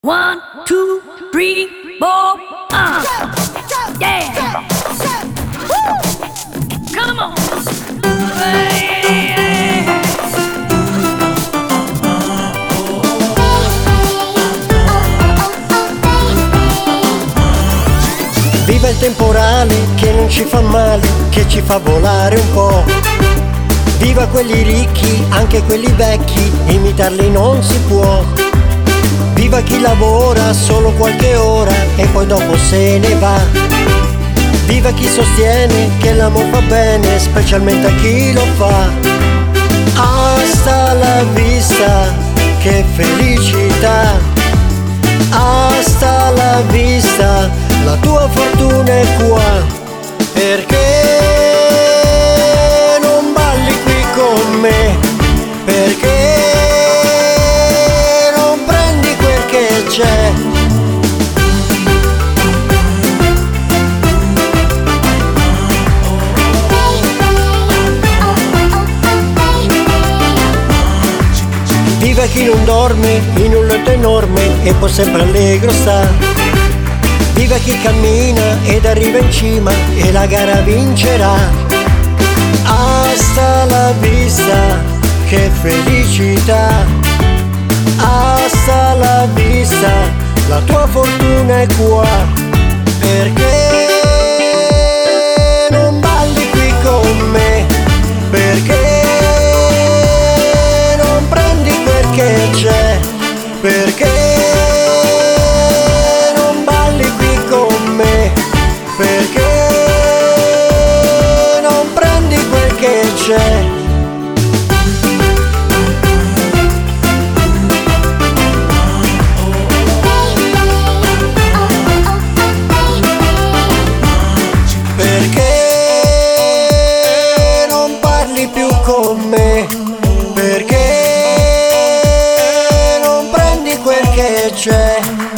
1, 2, 3, 4, yeah. Come on. Viva il temporale che non ci fa male, che ci fa volare un po'. Viva quelli ricchi, anche quelli vecchi, imitarli non si può. Viva chi lavora solo qualche ora e poi dopo se ne va. Viva chi sostiene che l'amore fa bene, specialmente a chi lo fa. Hasta la vista, che felicità. Hasta la vista, la tua fortuna è qua. Perché non balli qui con me? Perché non prendi quel che c'è? Viva chi non dorme in un letto enorme e poi sempre allegro sta. Viva chi cammina ed arriva in cima e la gara vincerà. Hasta la vista, che felicità. Hasta la vista, la tua fortuna è qua. Perché non balli qui con me? Perché non prendi quel che c'è? Perché perché non prendi quel che c'è? Perché non parli più con me? Perché non prendi quel che c'è?